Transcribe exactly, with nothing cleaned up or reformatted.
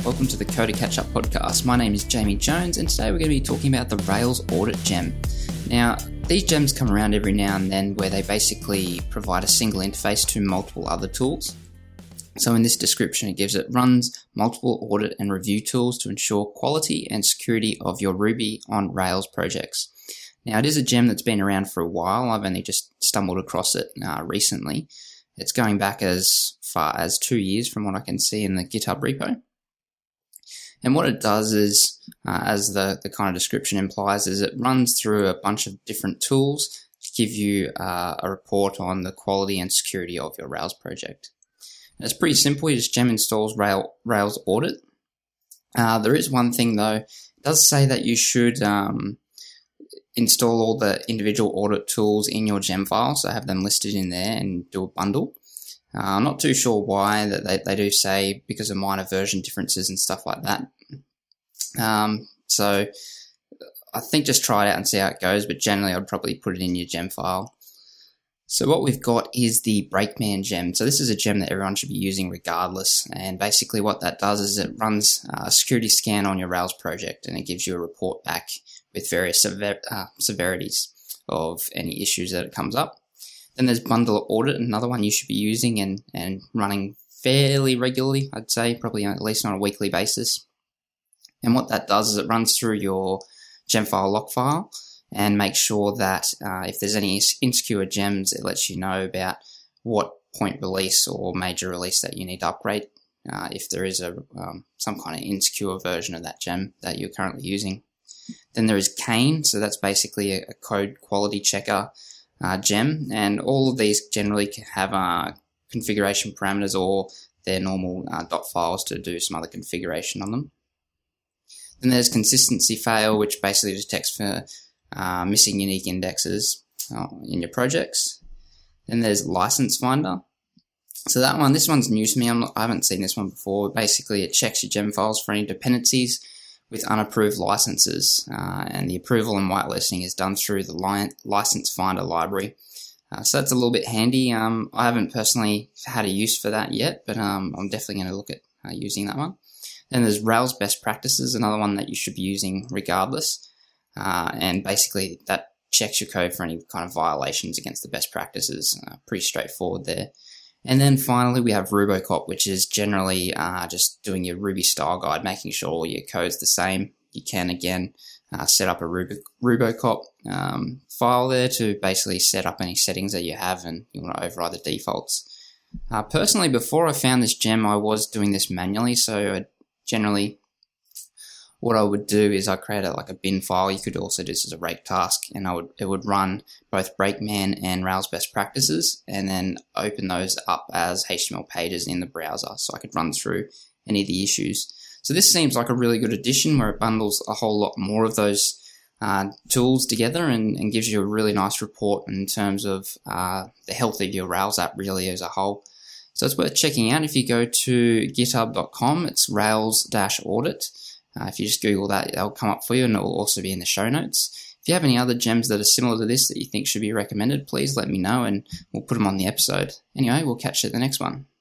welcome to the Coder Catch Up podcast. My name is Jamie Jones, and today we're going to be talking about the Rails Audit Gem. Now, these gems come around every now and then where they basically provide a single interface to multiple other tools. So in this description, it gives it runs multiple audit and review tools to ensure quality and security of your Ruby on Rails projects. Now, it is a gem that's been around for a while. I've only just stumbled across it uh, recently. It's going back as far as two years from what I can see in the GitHub repo. And what it does is, uh, as the, the kind of description implies, is it runs through a bunch of different tools to give you uh, a report on the quality and security of your Rails project. And it's pretty simple. You just gem installs Rail, Rails Audit. Uh, there is one thing though. It does say that you should um, install all the individual audit tools in your gem file, so have them listed in there and do a bundle. Uh, I'm not too sure why that they, they do say because of minor version differences and stuff like that. Um, so I think just try it out and see how it goes, but generally I'd probably put it in your gem file. So what we've got is the Brakeman gem. So this is a gem that everyone should be using regardless. And basically what that does is it runs a security scan on your Rails project, and it gives you a report back with various sever- uh, severities of any issues that it comes up. Then there's Bundle Audit, another one you should be using and, and running fairly regularly, I'd say, probably at least on a weekly basis. And what that does is it runs through your gem file log file and makes sure that uh, if there's any insecure gems, it lets you know about what point release or major release that you need to upgrade uh, if there is a um, some kind of insecure version of that gem that you're currently using. Then there is Kane, so that's basically a, a code quality checker uh, gem, and all of these generally have uh, configuration parameters or their normal uh, dot files to do some other configuration on them. Then there's Consistency Fail, which basically detects for uh, missing unique indexes uh, in your projects. Then there's License Finder. So that one, this one's new to me. I'm not, I haven't seen this one before. Basically, it checks your gem files for any dependencies with unapproved licenses, uh, and the approval and whitelisting is done through the li- License Finder library. Uh, so that's a little bit handy. Um, I haven't personally had a use for that yet, but um, I'm definitely going to look at uh, using that one. Then there's Rails Best Practices, another one that you should be using regardless. Uh, and basically that checks your code for any kind of violations against the best practices. Uh, pretty straightforward there. And then finally we have Rubocop, which is generally uh, just doing your Ruby style guide, making sure all your code's the same. You can again uh, set up a Rub- Rubocop um, file there to basically set up any settings that you have, and you want to override the defaults. Uh, personally, before I found this gem, I was doing this manually, so I generally what I would do is I create a, like a bin file. You could also do this as a rake task, and I would it would run both Brakeman and Rails Best Practices, and then open those up as H T M L pages in the browser, so I could run through any of the issues. So this seems like a really good addition where it bundles a whole lot more of those uh, tools together and, and gives you a really nice report in terms of uh, the health of your Rails app really as a whole. So it's worth checking out. If you go to github dot com, it's Rails-Audit. Uh, if you just Google that, it'll come up for you, and it will also be in the show notes. If you have any other gems that are similar to this that you think should be recommended, please let me know and we'll put them on the episode. Anyway, we'll catch you at the next one.